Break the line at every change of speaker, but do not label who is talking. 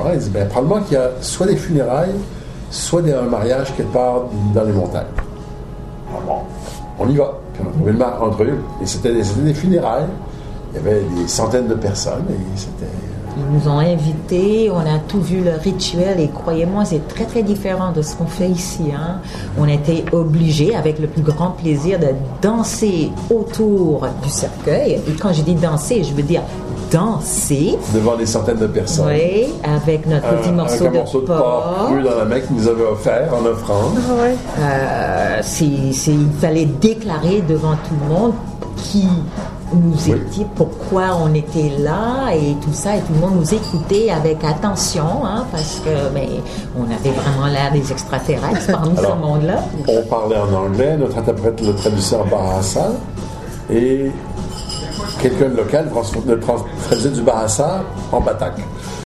parents, ils disent, probablement qu'il y a soit des funérailles, soit un mariage quelque part dans les montagnes. Alors bon, on y va. Puis on a trouvé entre eux. Et c'était des funérailles. Il y avait des centaines de personnes et c'était...
Ils nous ont invités, on a tout vu le rituel et croyez-moi, c'est très très différent de ce qu'on fait ici. Hein. On était obligés, avec le plus grand plaisir, de danser autour du cercueil. Et quand je dis danser, je veux dire danser.
Devant des centaines de personnes.
Oui, avec notre petit morceau de porc
cru dans la main qu'ils nous avaient offert en offrande.
Il fallait déclarer devant tout le monde qui nous étiez, pourquoi on était là et tout ça, et tout le monde nous écoutait avec attention, hein, parce que on avait vraiment l'air des extraterrestres parmi ce monde-là.
On parlait en anglais, notre interprète le traduisait en bahasa, et quelqu'un de local le traduisait du bahasa en batak.